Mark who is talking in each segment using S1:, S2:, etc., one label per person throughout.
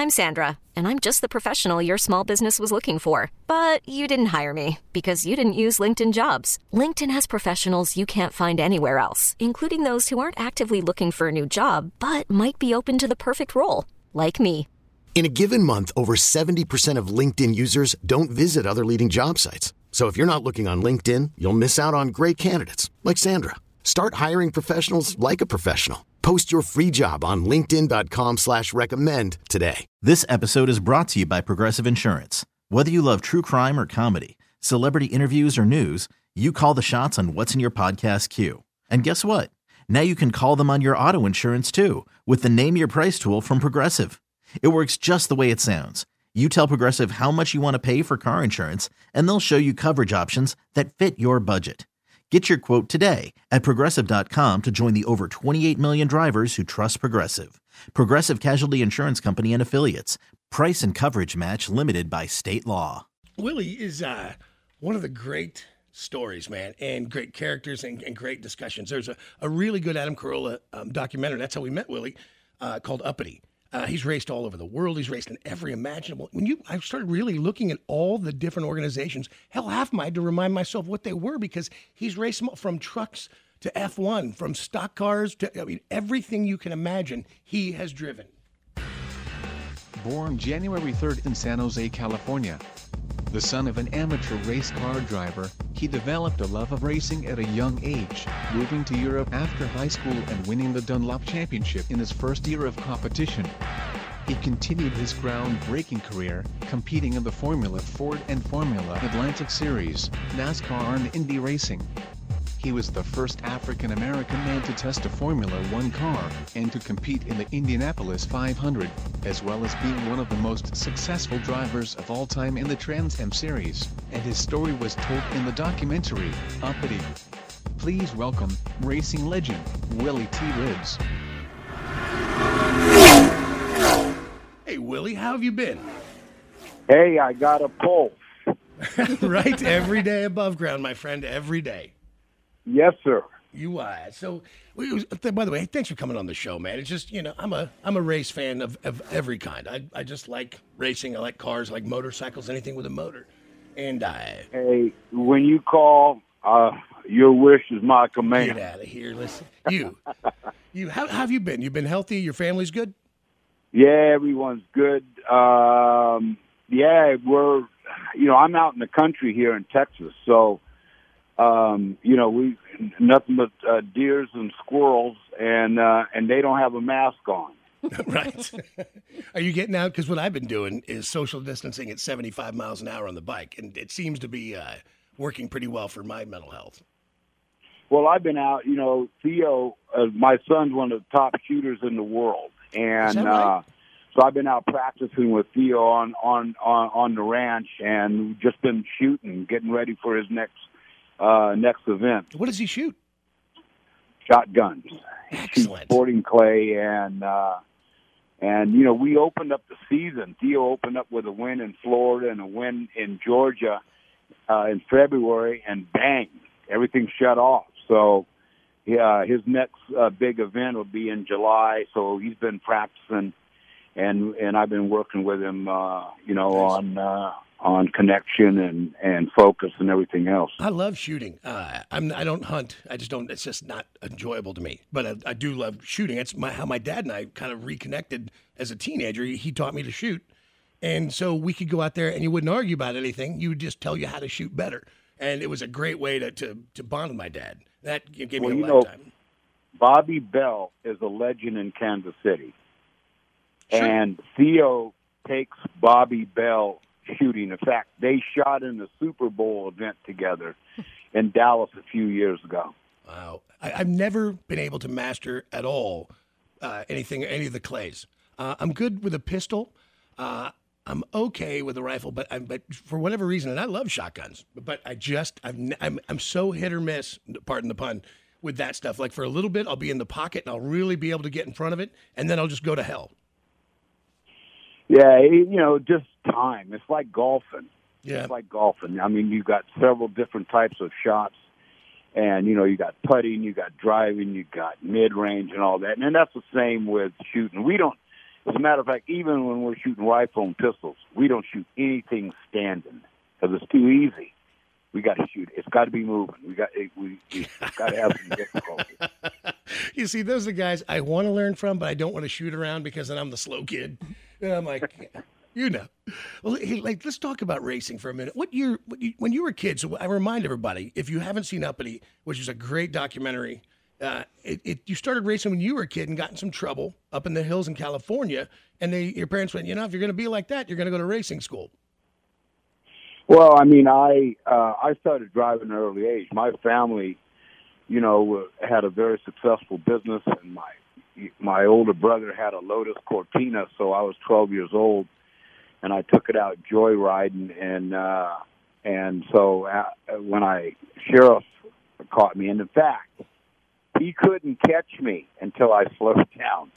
S1: I'm Sandra, and I'm just the professional your small business was looking for. But you didn't hire me because you didn't use LinkedIn Jobs. LinkedIn has professionals you can't find anywhere else, including those who aren't actively looking for a new job, but might be open to the perfect role, like me.
S2: In a given month, over 70% of LinkedIn users don't visit other leading job sites. So if you're not looking on LinkedIn, you'll miss out on great candidates like Sandra. Start hiring professionals like a professional. Post your free job on linkedin.com/recommend today.
S3: This episode is brought to you by Progressive Insurance. Whether you love true crime or comedy, celebrity interviews or news, you call the shots on what's in your podcast queue. And guess what? Now you can call them on your auto insurance too with the Name Your Price tool from Progressive. It works just the way it sounds. You tell Progressive how much you want to pay for car insurance, and they'll show you coverage options that fit your budget. Get your quote today at Progressive.com to join the over 28 million drivers who trust Progressive. Progressive Casualty Insurance Company and Affiliates. Price and coverage match limited by state law.
S4: Willie is one of the great stories, man, and great characters and great discussions. There's a really good Adam Carolla documentary. That's how we met Willie, called Uppity. He's raced all over the world. He's raced in every imaginable. I started really looking at all the different organizations. Hell, half of them I had to remind myself what they were because he's raced from trucks to F1, from stock cars to everything you can imagine. He has driven.
S5: Born January 3rd in San Jose, California. The son of an amateur race car driver, he developed a love of racing at a young age, moving to Europe after high school and winning the Dunlop Championship in his first year of competition. He continued his groundbreaking career, competing in the Formula Ford and Formula Atlantic Series, NASCAR and Indy racing. He was the first African-American man to test a Formula One car and to compete in the Indianapolis 500, as well as being one of the most successful drivers of all time in the Trans Am Series, and his story was told in the documentary, Uppity. Please welcome, racing legend, Willie T. Ribbs.
S4: Hey, Willie, how have you been?
S6: Hey, I got a pulse.
S4: Right, every day above ground, my friend, every day.
S6: Yes, sir.
S4: You are. So, by the way, thanks for coming on the show, man. It's just, I'm a race fan of every kind. I just like racing. I like cars, I like motorcycles, anything with a motor. And
S6: Hey, when you call, your wish is my command.
S4: Get out of here. Listen, how have you been? You've been healthy? Your family's good?
S6: Yeah, everyone's good. Yeah, we're, I'm out in the country here in Texas, so, we nothing but deers and squirrels, and they don't have a mask on.
S4: Right. Are you getting out? Because what I've been doing is social distancing at 75 miles an hour on the bike, and it seems to be working pretty well for my mental health.
S6: Well, I've been out. Theo, my son's one of the top shooters in the world, and
S4: Is that right?
S6: so I've been out practicing with Theo on the ranch, and we've just been shooting, getting ready for his next event.
S4: What does he shoot?
S6: Shotguns.
S4: Excellent.
S6: Sporting clay, and we opened up the season. Theo opened up with a win in Florida and a win in Georgia in February, and bang, everything shut off. So, yeah, his next big event will be in July. So he's been practicing, and I've been working with him, nice. on connection and focus and everything else.
S4: I love shooting. I don't hunt. I just don't. It's just not enjoyable to me. But I do love shooting. That's how my dad and I kind of reconnected as a teenager. He taught me to shoot, and so we could go out there and you wouldn't argue about anything. You would just tell you how to shoot better, and it was a great way to bond with my dad. That gave me a lifetime.
S6: Bobby Bell is a legend in Kansas City,
S4: Sure.
S6: And Theo takes Bobby Bell shooting. In fact, they shot in the Super Bowl event together in Dallas a few years ago.
S4: Wow. I've never been able to master at all any of the clays. I'm good with a pistol. I'm okay with a rifle, but for whatever reason, and I love shotguns, but I'm so hit or miss, pardon the pun, with that stuff. Like for a little bit, I'll be in the pocket and I'll really be able to get in front of it, and then I'll just go to hell.
S6: Yeah, just time. It's like golfing.
S4: Yeah.
S6: It's like golfing. I mean, you've got several different types of shots, and, you got putting, you got driving, you got mid-range and all that. And that's the same with shooting. We don't, As a matter of fact, even when we're shooting rifle and pistols, we don't shoot anything standing because it's too easy. We got to shoot. It's got to be moving. We got to have some difficulty.
S4: You see, those are the guys I want to learn from, but I don't want to shoot around because then I'm the slow kid. And I'm like, you know. Well, hey, let's talk about racing for a minute. When you were a kid, so I remind everybody, if you haven't seen Uppity, which is a great documentary, you started racing when you were a kid and got in some trouble up in the hills in California, and your parents went, if you're going to be like that, you're going to go to racing school.
S6: Well, I mean, I started driving at an early age. My family, had a very successful business, and my older brother had a Lotus Cortina, so I was 12 years old, and I took it out joyriding, and so when sheriff caught me, and in fact, he couldn't catch me until I slowed down.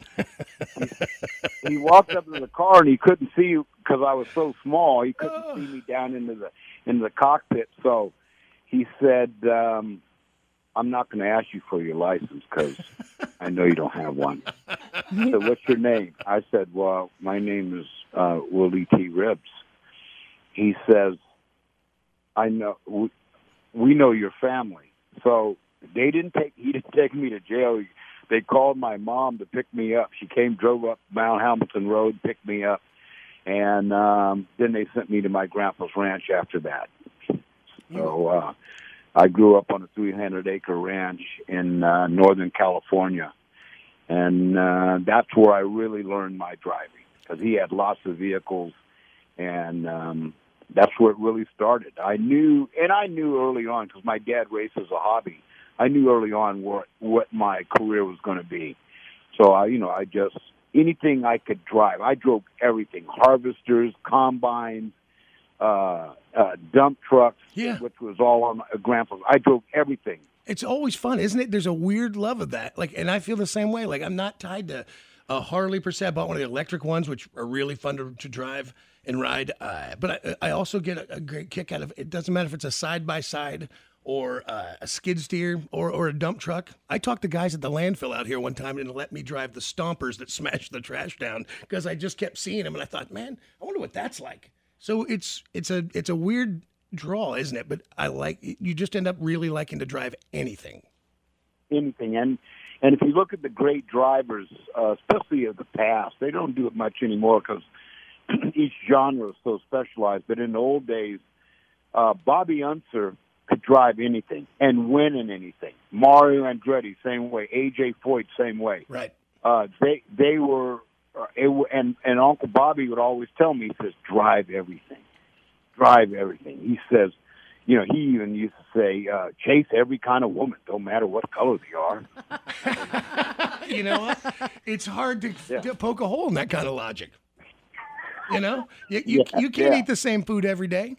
S6: He walked up to the car and he couldn't see because I was so small. He couldn't see me down into the cockpit. So he said, "I'm not going to ask you for your license because I know you don't have one." He said, "What's your name?" I said, "Well, my name is Willie T. Ribbs." He says, "I know. We know your family." So he didn't take me to jail. They called my mom to pick me up. She drove up Mount Hamilton Road, picked me up, and then they sent me to my grandpa's ranch after that. So I grew up on a 300-acre ranch in Northern California, and that's where I really learned my driving because he had lots of vehicles, and that's where it really started. I knew early on because my dad raced as a hobby. I knew early on what my career was going to be. So I just anything I could drive. I drove everything: harvesters, combines, dump trucks, which was all on my grandpa's. I drove everything.
S4: It's always fun, isn't it? There's a weird love of that. And I feel the same way. I'm not tied to a Harley per se. I bought one of the electric ones, which are really fun to drive and ride. But I also get a great kick out of it. It doesn't matter if it's a side-by-side or a skid steer or a dump truck. I talked to guys at the landfill out here one time and let me drive the stompers that smashed the trash down because I just kept seeing them. And I thought, man, I wonder what that's like. So it's a weird draw, isn't it? But you just end up really liking to drive anything. Anything.
S6: And if you look at the great drivers, especially of the past, they don't do it much anymore because each genre is so specialized. But in the old days, Bobby Unser could drive anything and win in anything. Mario Andretti, same way. A.J. Foyt, same way.
S4: Right.
S6: They were, and Uncle Bobby would always tell me, he says, drive everything. Drive everything. He says, he even used to say, chase every kind of woman, don't matter what color they are.
S4: You know what? It's hard to poke a hole in that kind of logic. You can't eat the same food every day.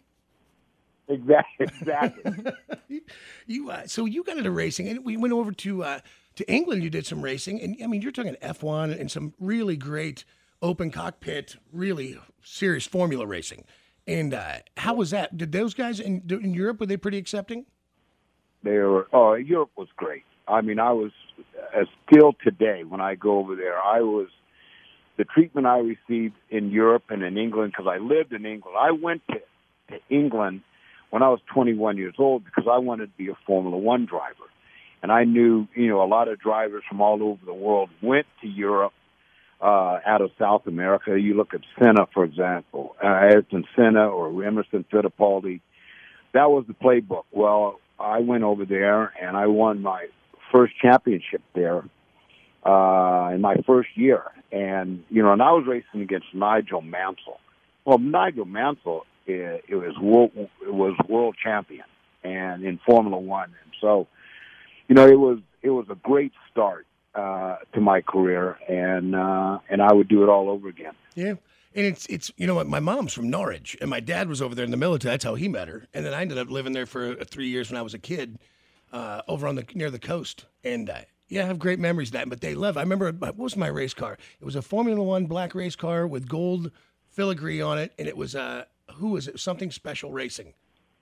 S6: Exactly.
S4: So you got into racing, and we went over to England. You did some racing, and I mean, you're talking F1 and some really great open cockpit, really serious formula racing. And how was that? Did those guys in Europe, were they pretty accepting?
S6: They were. Oh, Europe was great. I mean, I was still today when I go over there. The treatment I received in Europe and in England because I lived in England. I went to England when I was 21 years old because I wanted to be a Formula One driver. And I knew, a lot of drivers from all over the world went to Europe out of South America. You look at Senna, for example, Ayrton Senna or Emerson Fittipaldi. That was the playbook. Well, I went over there and I won my first championship there in my first year. And, and I was racing against Nigel Mansell. Well, Nigel Mansell it was world champion and in Formula One, and so it was a great start to my career, and I would do it all over again.
S4: Yeah, and it's what, my mom's from Norwich, and my dad was over there in the military. That's how he met her, and then I ended up living there for 3 years when I was a kid, over on near the coast, and I have great memories of that. But they love. I remember what was my race car? It was a Formula One black race car with gold filigree on it, and it was who was it? Something Special Racing.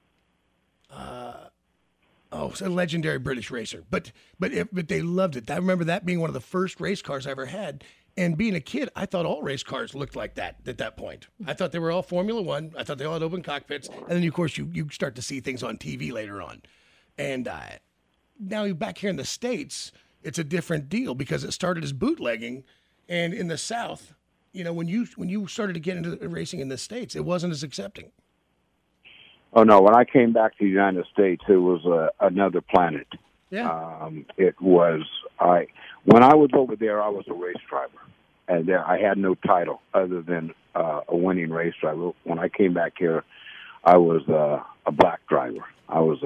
S4: It's a legendary British racer. But they loved it. I remember that being one of the first race cars I ever had. And being a kid, I thought all race cars looked like that at that point. I thought they were all Formula One. I thought they all had open cockpits. And then, of course, you start to see things on TV later on. And now back here in the States, it's a different deal because it started as bootlegging. And in the South, when you started to get into racing in the States, it wasn't as accepting.
S6: Oh, no. When I came back to the United States, it was another planet.
S4: Yeah.
S6: When I was over there, I was a race driver. And there, I had no title other than a winning race driver. When I came back here, I was a black driver. I was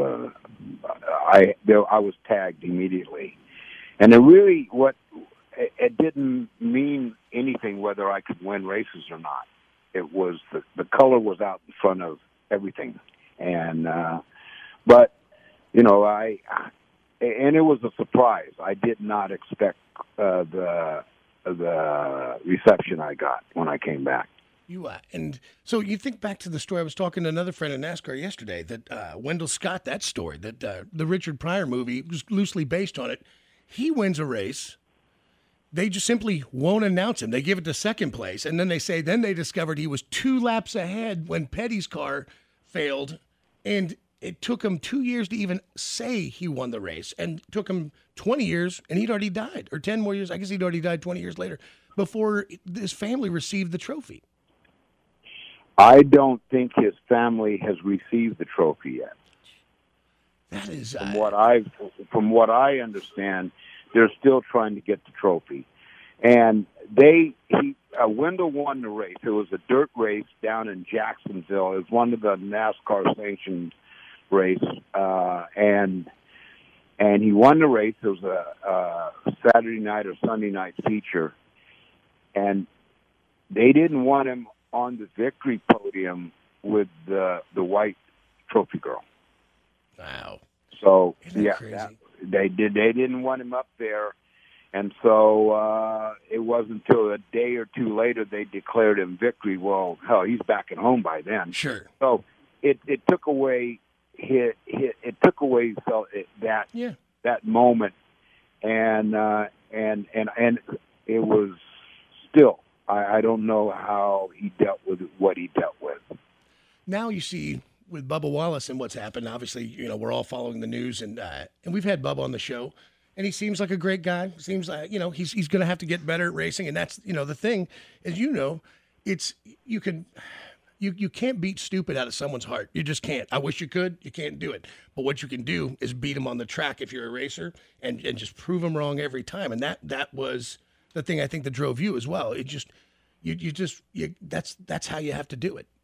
S6: tagged immediately, and it didn't mean anything whether I could win races or not. It was the color was out in front of everything, and but and it was a surprise. I did not expect the reception I got when I came back.
S4: And so you think back to the story. I was talking to another friend in NASCAR yesterday that Wendell Scott, that story, that the Richard Pryor movie was loosely based on it. He wins a race. They just simply won't announce him. They give it to second place. And then they discovered he was 2 laps ahead when Petty's car failed. And it took him 2 years to even say he won the race. And it took him 20 years, and he'd already died. Or 10 more years. I guess he'd already died 20 years later before his family received the trophy.
S6: I don't think his family has received the trophy yet.
S4: That is
S6: from what I understand, they're still trying to get the trophy. And Wendell won the race. It was a dirt race down in Jacksonville. It was one of the NASCAR sanctioned race, and he won the race. It was a Saturday night or Sunday night feature, and they didn't want him on the victory podium with the white trophy girl.
S4: Wow!
S6: So
S4: crazy?
S6: They didn't want him up there, and so it wasn't until a day or two later they declared him victory. Well, hell, he's back at home by then.
S4: Sure.
S6: So it took away that moment, and it was still. I don't know how he dealt with what he dealt with.
S4: Now you see with Bubba Wallace and what's happened. Obviously, we're all following the news, and we've had Bubba on the show, and he seems like a great guy. Seems like he's going to have to get better at racing, and that's the thing is it's you can't beat stupid out of someone's heart. You just can't. I wish you could. You can't do it. But what you can do is beat them on the track if you're a racer, and just prove them wrong every time. And that was the thing I think that drove you as well. It just that's how you have to do it.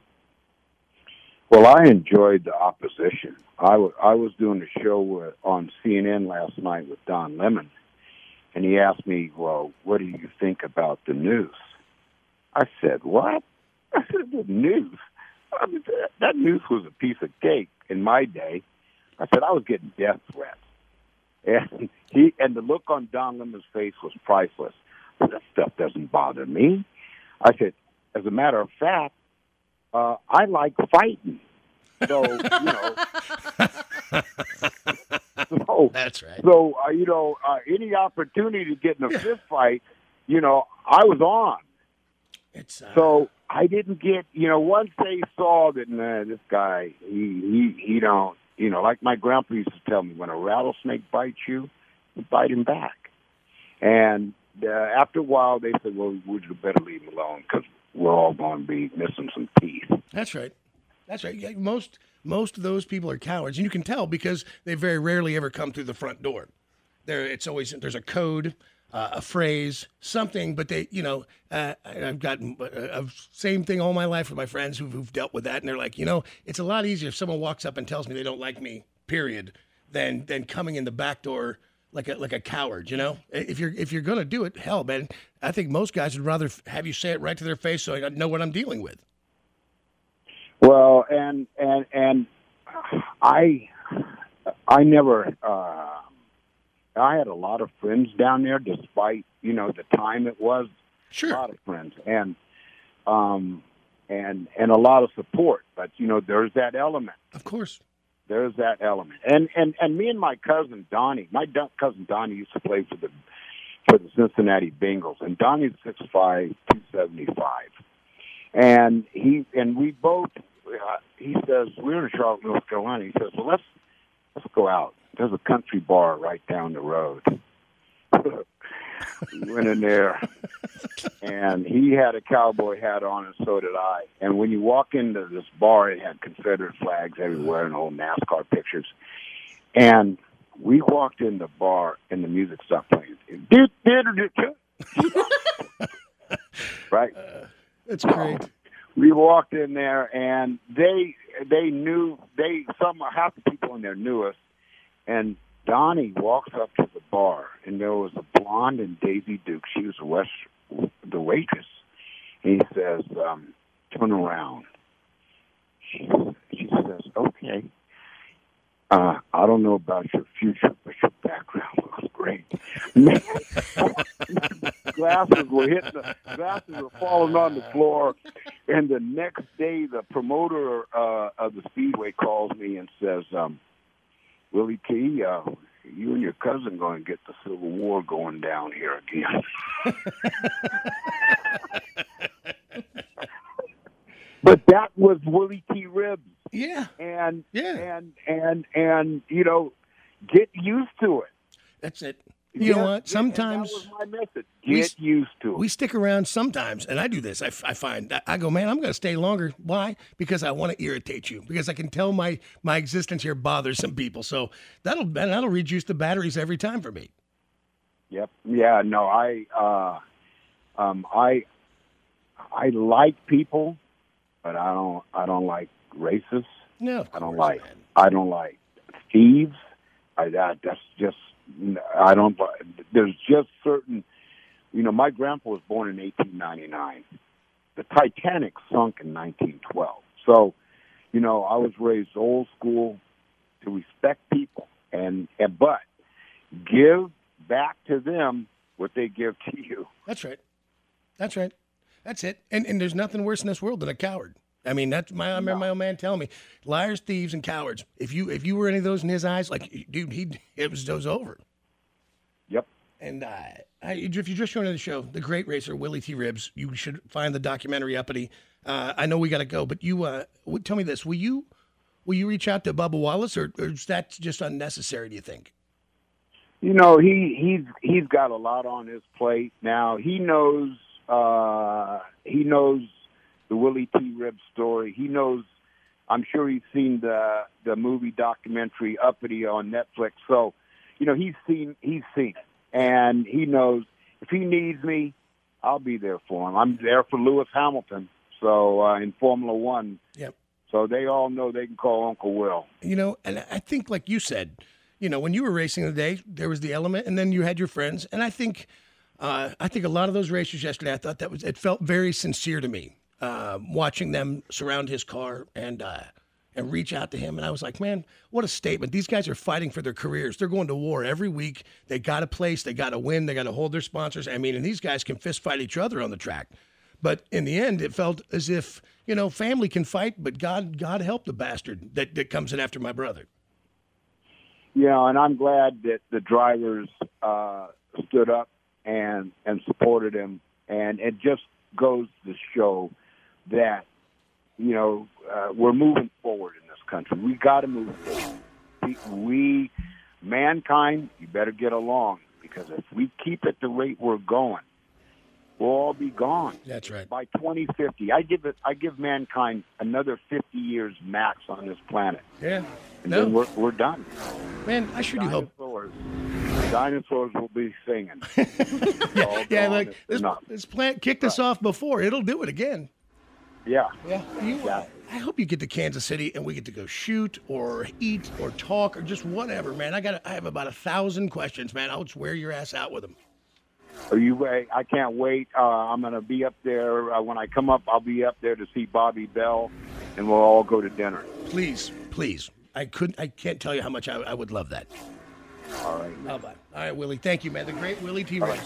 S6: Well, I enjoyed the opposition. I was doing a show on CNN last night with Don Lemon, and he asked me, "Well, what do you think about the news?" I said, "What?" I said, "The news? I mean, that news was a piece of cake in my day." I said, "I was getting death threats." And the look on Don Lemon's face was priceless. That stuff doesn't bother me. I said, as a matter of fact, I like fighting. So, So
S4: that's right.
S6: So, any opportunity to get in a fist fight, I was on. So I didn't get, once they saw that, this guy, he don't, like my grandpa used to tell me, when a rattlesnake bites you, you bite him back. And after a while, they said, well, would you better leave him alone because we're all going to be missing some teeth.
S4: That's right. That's right. Yeah, most of those people are cowards, and you can tell because they very rarely ever come through the front door. There's a code, a phrase, something, but they, I've gotten a same thing all my life with my friends who've dealt with that, and they're like, it's a lot easier if someone walks up and tells me they don't like me, period, than coming in the back door like a coward. If you're gonna do it, hell, man, I think most guys would rather have you say it right to their face so I know what I'm dealing with.
S6: Well, and I never. I had a lot of friends down there, despite the time it was.
S4: Sure.
S6: A lot of friends and a lot of support, but there's that element.
S4: Of course.
S6: There's that element, and me and my cousin Donnie. My cousin Donnie used to play for the Cincinnati Bengals. And Donnie's 6'5", 275. And we both, he says, we're in Charlotte, North Carolina. He says, well, let's go out. There's a country bar right down the road. We went in there, and he had a cowboy hat on, and so did I. And when you walk into this bar, it had Confederate flags everywhere and old NASCAR pictures. And we walked in the bar, and the music stopped playing. Right?
S4: That's great.
S6: We walked in there, and they knew, half the people in there knew us. And Donnie walks up to the bar, and there was a blonde and Daisy Duke. She was the waitress. And he says, turn around. She says, okay. I don't know about your future, but your background looks great. Man, glasses were falling on the floor. And the next day, the promoter of the Speedway calls me and says, Willie T, you and your cousin going to get the Civil War going down here again. But that was Willie T. Ribbs.
S4: Yeah.
S6: And you know, get used to it.
S4: That's it. You know what? Sometimes
S6: that was my message. Get used to it.
S4: We stick around sometimes, and I do this. I find I go, man, I'm going to stay longer. Why? Because I want to irritate you. Because I can tell my existence here bothers some people. So that'll reduce the batteries every time for me.
S6: Yep. Yeah. No. I like people, but I don't like racists.
S4: No.
S6: I don't like thieves. There's just certain, you know, my grandpa was born in 1899. The Titanic sunk in 1912. So, you know, I was raised old school to respect people but give back to them what they give to you.
S4: That's right. That's it. And there's nothing worse in this world than a coward. I mean, I remember my old man telling me, liars, thieves, and cowards. If you were any of those in his eyes, like, dude, it was over.
S6: Yep.
S4: And if you're just joining the show, the great racer Willie T. Ribbs, you should find the documentary Uppity. I know we got to go, but you tell me this: will you reach out to Bubba Wallace, or is that just unnecessary? Do you think?
S6: You know, he's got a lot on his plate now. He knows the Willie T. Ribbs story. He knows. I'm sure he's seen the movie documentary Uppity on Netflix. So, you know, he's seen it, and he knows if he needs me, I'll be there for him. I'm there for Lewis Hamilton. So in Formula One.
S4: Yep.
S6: So they all know they can call Uncle Will.
S4: You know, and I think, like you said, you know, when you were racing today, there was the element, and then you had your friends, and I think a lot of those races yesterday, I thought it felt very sincere to me. Watching them surround his car and reach out to him. And I was like, man, what a statement. These guys are fighting for their careers. They're going to war every week. They got a place. They got to win. They got to hold their sponsors. I mean, and these guys can fist fight each other on the track. But in the end, it felt as if, you know, family can fight, but God help the bastard that comes in after my brother.
S6: Yeah, and I'm glad that the drivers stood up and supported him. And it just goes to show that, you know, we're moving forward in this country. We got to move forward. Mankind, you better get along, because if we keep it the rate we're going, we'll all be gone.
S4: That's right.
S6: By 2050, I give mankind another 50 years max on this planet.
S4: Yeah.
S6: And then we're done.
S4: Man, I sure do hope.
S6: Dinosaurs will be singing.
S4: Yeah, like this plant kicked us off before. It'll do it again.
S6: Yeah.
S4: Yeah. I hope you get to Kansas City and we get to go shoot or eat or talk or just whatever, man. I have about 1,000 questions, man. I'll just wear your ass out with them.
S6: I can't wait. I'm going to be up there. When I come up, I'll be up there to see Bobby Bell, and we'll all go to dinner.
S4: Please. I can't tell you how much I would love that.
S6: All right.
S4: How about? All right, Willie. Thank you, man. The great Willie T. Ribbs.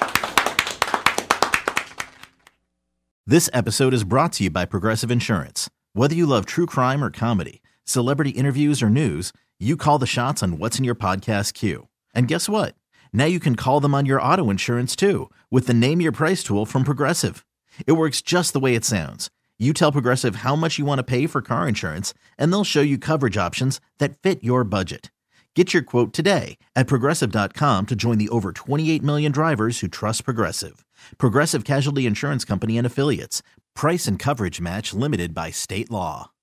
S3: This episode is brought to you by Progressive Insurance. Whether you love true crime or comedy, celebrity interviews or news, you call the shots on what's in your podcast queue. And guess what? Now you can call them on your auto insurance too with the Name Your Price tool from Progressive. It works just the way it sounds. You tell Progressive how much you want to pay for car insurance, and they'll show you coverage options that fit your budget. Get your quote today at Progressive.com to join the over 28 million drivers who trust Progressive. Progressive Casualty Insurance Company and Affiliates. Price and coverage match limited by state law.